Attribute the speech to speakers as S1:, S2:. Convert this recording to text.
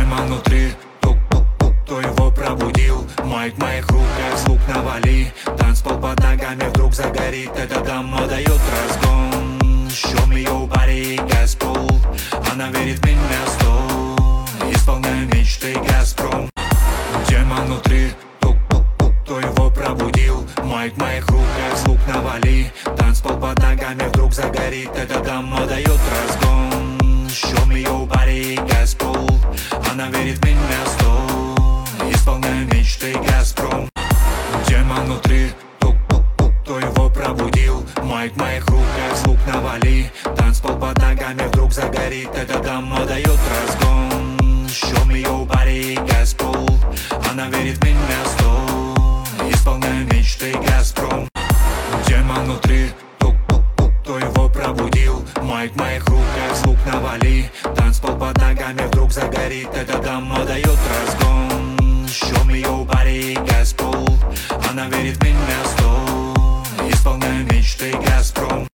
S1: Демон внутри, тук-тук-тук, кто его пробудил? Майк в моих руках, звук навали. Танцпол под ногами вдруг загорит. Эта дама дает разгон. Show me your body, Газпол. Она верит в меня 100. Исполняю мечты, Газпром. Демон внутри, тук-тук-тук, кто его пробудил? Майк в моих руках, звук навали. Танцпол под ногами вдруг загорит. Эта дама дает разгон. Show me your body, Газпол. Она верит в меня 100. Исполняю мечты, Газпром. Демон внутри, тук-тук-тук, кто его пробудил? Майк в моих руках, звук навали. Танцпол под ногами вдруг загорит. Эта дама дает разгон. Show me your body, Газпол. Она верит в меня 100. Исполняю мечты, Газпром. Демон внутри, тук-тук-тук, кто его пробудил? Майк в моих руках, звук навали. Танцпол под ногами вдруг загорит. Эта дама дает разгон. Show me your body, Газпол. Она верит в меня